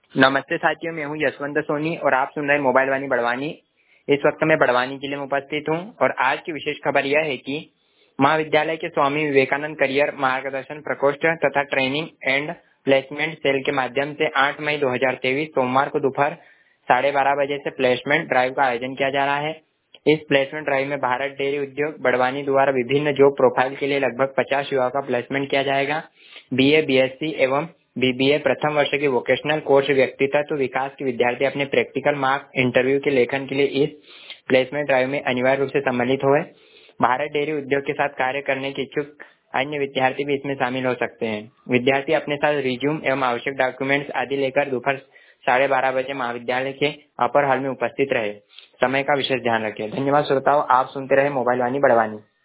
नमस्ते साथियों, मैं हूं यशवंत सोनी और आप सुन रहे हैं मोबाइल वाणी बड़वानी। इस वक्त मैं बड़वानी जिले में उपस्थित हूं और आज की विशेष खबर यह है कि महाविद्यालय के स्वामी विवेकानंद करियर मार्गदर्शन प्रकोष्ठ तथा ट्रेनिंग एंड प्लेसमेंट सेल के माध्यम से 8 मई 2023 सोमवार को दोपहर 12:30 बजे से प्लेसमेंट ड्राइव का आयोजन किया जा रहा है। इस प्लेसमेंट ड्राइव में भारत डेयरी उद्योग बड़वानी द्वारा विभिन्न जॉब प्रोफाइल के लिए लगभग 50 युवाओं का प्लेसमेंट किया जाएगा। बीए, बीएससी एवं बीबीए प्रथम वर्ष के वोकेशनल कोर्स व्यक्तित्व विकास के विद्यार्थी अपने प्रैक्टिकल मार्क इंटरव्यू के लेखन के लिए इस प्लेसमेंट ड्राइव में अनिवार्य रूप से सम्मिलित हुए। भारत डेयरी उद्योग के साथ कार्य करने के इच्छुक अन्य विद्यार्थी भी इसमें शामिल हो सकते हैं। विद्यार्थी अपने साथ रिज्यूम एवं आवश्यक डॉक्यूमेंट्स आदि लेकर दोपहर 12:30 बजे महाविद्यालय के अपर हॉल में उपस्थित रहे। समय का विशेष ध्यान रखें। धन्यवाद श्रोताओं, आप सुनते रहे मोबाइल वाणी बड़वानी।